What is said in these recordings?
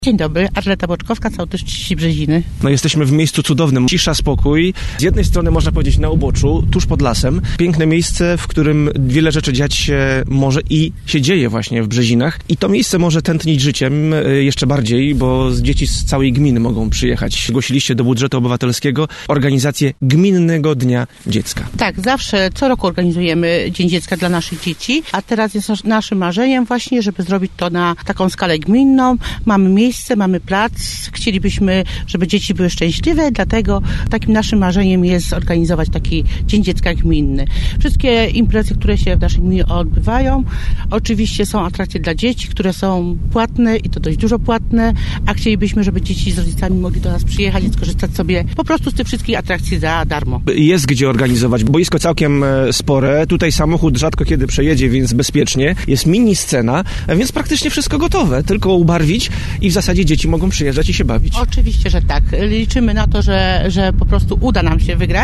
Dzień dobry, Arleta Boczkowska, sołtys Wsi Brzeziny. No jesteśmy w miejscu cudownym. Cisza, spokój. Z jednej strony można powiedzieć na uboczu, tuż pod lasem. Piękne miejsce, w którym wiele rzeczy dziać się może i się dzieje właśnie w Brzezinach. I to miejsce może tętnić życiem jeszcze bardziej, bo dzieci z całej gminy mogą przyjechać. Zgłosiliście do budżetu obywatelskiego organizację Gminnego Dnia Dziecka. Tak, zawsze, co roku organizujemy Dzień Dziecka dla naszych dzieci, a teraz jest naszym marzeniem właśnie, żeby zrobić to na taką skalę gminną. Mamy miejsce, mamy plac, chcielibyśmy, żeby dzieci były szczęśliwe, dlatego takim naszym marzeniem jest zorganizować taki Dzień Dziecka Gminny. Wszystkie imprezy, które się w naszej gminie odbywają, oczywiście są atrakcje dla dzieci, które są płatne i to dość dużo płatne, a chcielibyśmy, żeby dzieci z rodzicami mogli do nas przyjechać i skorzystać sobie po prostu z tych wszystkich atrakcji za darmo. Jest gdzie organizować, boisko całkiem spore, tutaj samochód rzadko kiedy przejedzie, więc bezpiecznie, jest mini scena, więc praktycznie wszystko gotowe, tylko ubarwić i w zasadzie dzieci mogą przyjeżdżać i się bawić. Oczywiście, że tak. Liczymy na to, że po prostu uda nam się wygrać,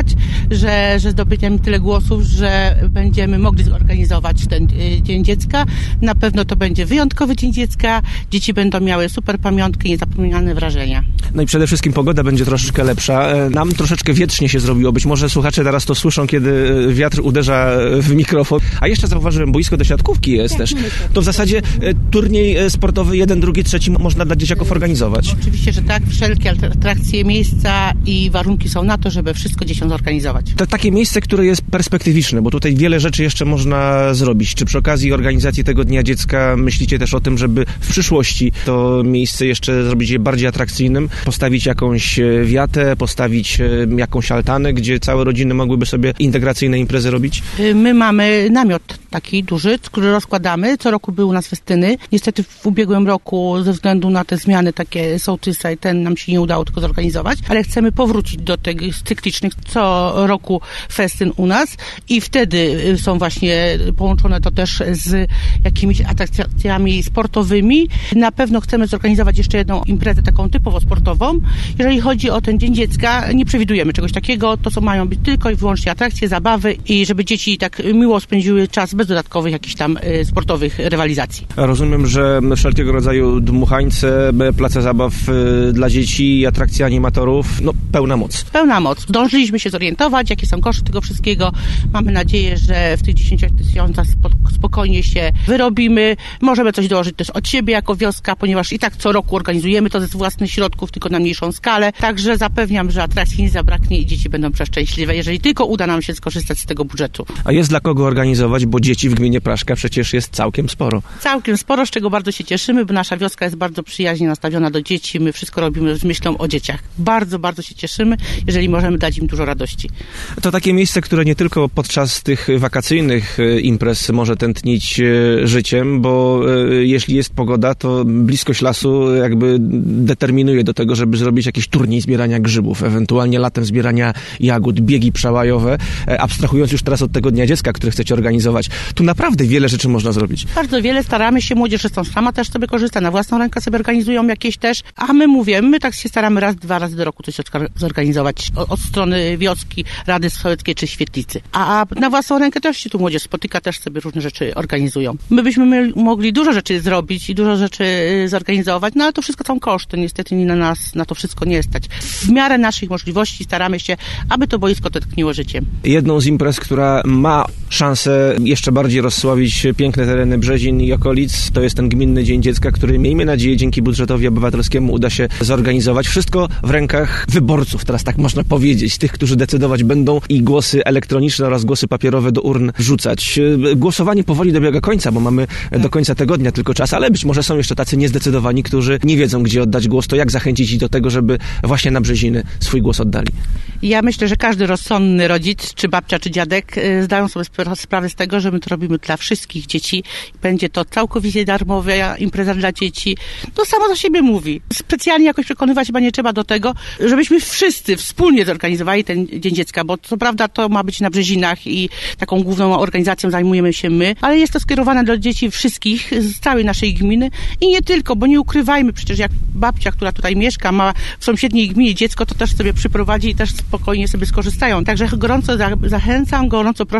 że zdobędziemy tyle głosów, że będziemy mogli zorganizować ten Dzień Dziecka. Na pewno to będzie wyjątkowy Dzień Dziecka. Dzieci będą miały super pamiątki i niezapomniane wrażenia. No i przede wszystkim pogoda będzie troszeczkę lepsza. Nam troszeczkę wietrznie się zrobiło. Być może słuchacze teraz to słyszą, kiedy wiatr uderza w mikrofon. A jeszcze zauważyłem, boisko do siatkówki jest też. To w zasadzie turniej sportowy 1, 2, 3 można dla dzieciaków organizować. Oczywiście, że tak. Wszelkie atrakcje, miejsca i warunki są na to, żeby wszystko dzieciom zorganizować. To takie miejsce, które jest perspektywiczne, bo tutaj wiele rzeczy jeszcze można zrobić. Czy przy okazji organizacji tego Dnia Dziecka myślicie też o tym, żeby w przyszłości to miejsce jeszcze zrobić je bardziej atrakcyjnym, postawić jakąś wiatę, postawić jakąś altanę, gdzie całe rodziny mogłyby sobie integracyjne imprezy robić? My mamy namiot taki duży, który rozkładamy. Co roku były u nas festyny. Niestety w ubiegłym roku ze względu na te zmiany takie sołtysa i nam się nie udało tego zorganizować, ale chcemy powrócić do tych cyklicznych co roku festyn u nas i wtedy są właśnie połączone to też z jakimiś atrakcjami sportowymi. Na pewno chcemy zorganizować jeszcze jedną imprezę taką typowo sportową. Jeżeli chodzi o ten Dzień Dziecka, nie przewidujemy czegoś takiego. To mają być tylko i wyłącznie atrakcje, zabawy i żeby dzieci tak miło spędziły czas bez dodatkowych jakichś tam sportowych rywalizacji. Rozumiem, że wszelkiego rodzaju dmuchańce, place zabaw dla dzieci, atrakcje animatorów, no pełna moc. Pełna moc. Dążyliśmy się zorientować, jakie są koszty tego wszystkiego. Mamy nadzieję, że w tych 10 tysiącach spokojnie się wyrobimy. Możemy coś dołożyć też od siebie jako wioska, ponieważ i tak co roku organizujemy to ze własnych środków, tylko na mniejszą skalę. Także zapewniam, że atrakcji nie zabraknie i dzieci będą przeszczęśliwe, jeżeli tylko uda nam się skorzystać z tego budżetu. A jest dla kogo organizować, bo dzieci w gminie Praszka przecież jest całkiem sporo. Całkiem sporo, z czego bardzo się cieszymy, bo nasza wioska jest bardzo przyjaźnie nastawiona do dzieci. My wszystko robimy z myślą o dzieciach. Bardzo, bardzo się cieszymy, jeżeli możemy dać im dużo radości. To takie miejsce, które nie tylko podczas tych wakacyjnych imprez może tętnić życiem, bo jeśli jest pogoda, to bliskość lasu jakby determinuje do tego, żeby zrobić jakiś turniej zbierania grzybów, ewentualnie latem zbierania jagód, biegi przełajowe, abstrahując już teraz od tego Dnia Dziecka, który chcecie organizować. Tu naprawdę wiele rzeczy można zrobić. Bardzo wiele, staramy się, młodzież zresztą sama też sobie korzysta, na własną rękę sobie organizują jakieś też, a my tak się staramy raz, 2 razy do roku coś zorganizować od strony wioski, Rady Sołeckiej czy Świetlicy. A na własną rękę też się tu młodzież spotyka, też sobie różne rzeczy organizują. My byśmy mogli dużo rzeczy zrobić i dużo rzeczy zorganizować, no ale to wszystko są koszty, niestety nie na nas na to wszystko nie stać. W miarę naszych możliwości staramy się, aby to boisko tętniło życiem. Jedną z imprez, która ma szansę jeszcze bardziej rozsławić piękne tereny Brzezin i okolic, to jest ten Gminny Dzień Dziecka, który miejmy nadzieję dzięki budżetowi obywatelskiemu uda się zorganizować. Wszystko w rękach wyborców, teraz tak można powiedzieć, tych, którzy decydować będą i głosy elektroniczne oraz głosy papierowe do urn wrzucać. Głosowanie powoli dobiega końca, bo mamy do końca tygodnia tylko czas, ale być może są jeszcze tacy niezdecydowani, którzy nie wiedzą, gdzie oddać głos. To jak zachęcić ich do tego, żeby właśnie na Brzeziny swój głos oddali? Ja myślę, że każdy rozsądny rodzic, czy babcia, czy dziadek zdają sobie sprawę z tego, że my to robimy dla wszystkich dzieci. Będzie to całkowicie darmowa impreza dla dzieci. To samo za siebie mówi. Specjalnie jakoś przekonywać chyba nie trzeba do tego, żebyśmy wszyscy wspólnie zorganizowali ten Dzień Dziecka, bo co prawda to ma być na Brzezinach i taką główną organizacją zajmujemy się my, ale jest to skierowane do dzieci wszystkich z całej naszej gminy i nie tylko, bo nie ukrywajmy, przecież jak babcia, która tutaj mieszka, ma w sąsiedniej gminie dziecko, to też sobie przyprowadzi i też spokojnie sobie skorzystają. Także gorąco zachęcam, gorąco proszę o głos.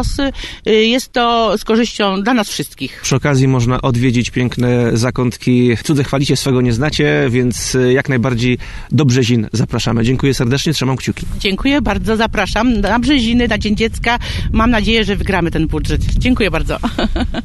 los. Jest to z korzyścią dla nas wszystkich. Przy okazji można odwiedzić piękne zakątki. Cudze chwalicie, swego nie znacie, więc jak najbardziej do Brzezin zapraszamy. Dziękuję serdecznie, trzymam kciuki. Dziękuję bardzo, zapraszam na Brzeziny, na Dzień Dziecka. Mam nadzieję, że wygramy ten budżet. Dziękuję bardzo.